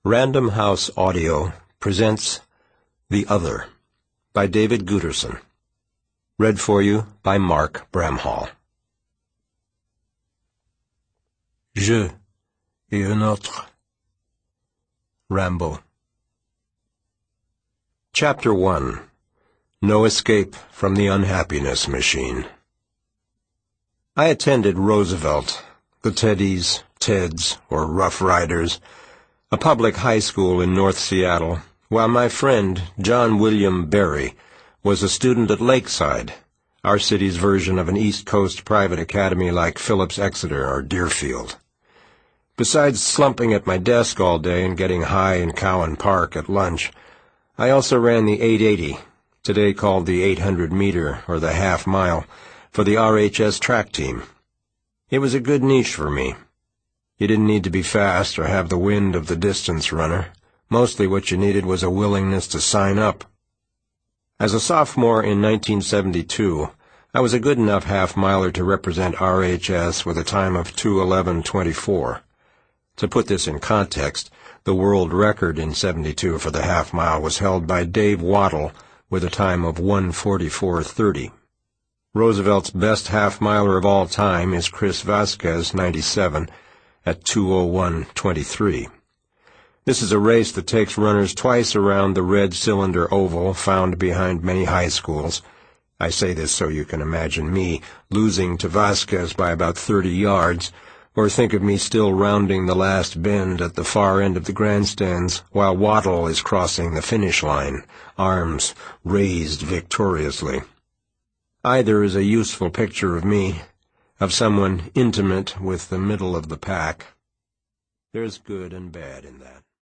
Random House Audio presents The Other by David Guterson. Read for you by Mark Bramhall. Je et un autre. Rambo. Chapter 1. No Escape from the Unhappiness Machine. I attended Roosevelt, the Teddies, Teds, or Rough Riders, a public high school in North Seattle, while my friend, John William Berry, was a student at Lakeside, our city's version of an East Coast private academy like Phillips Exeter or Deerfield. Besides slumping at my desk all day and getting high in Cowan Park at lunch, I also ran the 880, today called the 800-meter or the half-mile, for the RHS track team. It was a good niche for me. You didn't need to be fast or have the wind of the distance runner. Mostly what you needed was a willingness to sign up. As a sophomore in 1972, I was a good enough half-miler to represent RHS with a time of 2:11:24. To put this in context, the world record in 72 for the half-mile was held by Dave Waddle with a time of 1:44:30. Roosevelt's best half-miler of all time is Chris Vasquez, 97, at 2:01:23. This is a race that takes runners twice around the red cylinder oval found behind many high schools. I say this so you can imagine me losing to Vasquez by about 30 yards, or think of me still rounding the last bend at the far end of the grandstands while Waddle is crossing the finish line, arms raised victoriously. Either is a useful picture of me, of someone intimate with the middle of the pack. There's good and bad in that.